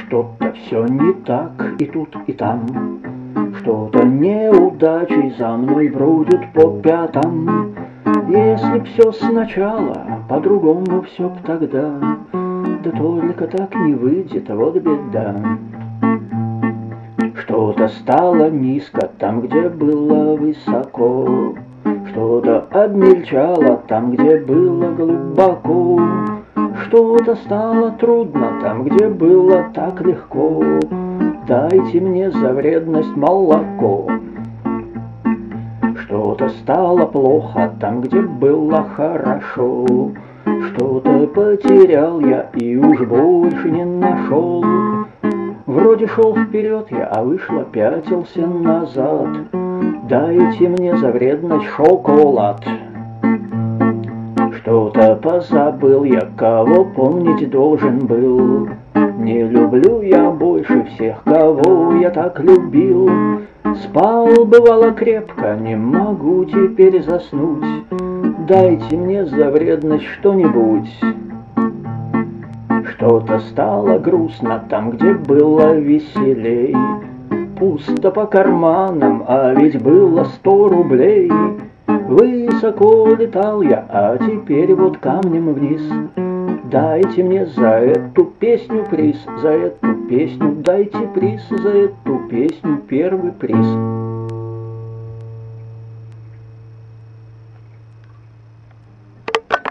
Что-то все не так и тут, и там, что-то неудачи за мной бродят по пятам. Если б все сначала, по-другому все б тогда, да только так не выйдет, вот беда. Что-то стало низко там, где было высоко, что-то обмельчало там, где было глубоко, что-то стало трудно там, где было так легко. Дайте мне за вредность молоко. Что-то стало плохо там, где было хорошо, что-то потерял я и уж больше не нашел. Вроде шел вперед я, а вышло пятился назад. Дайте мне за вредность шоколад. Что-то позабыл я, кого помнить должен был. Не люблю я больше всех, кого я так любил. Спал, бывало, крепко, не могу теперь заснуть. Дайте мне за вредность что-нибудь. Что-то стало грустно там, где было веселей. Пусто по карманам, а ведь было 100 рублей. Высоко летал я, а теперь вот камнем вниз. Дайте мне за эту песню приз, за эту песню дайте приз, за эту песню первый приз.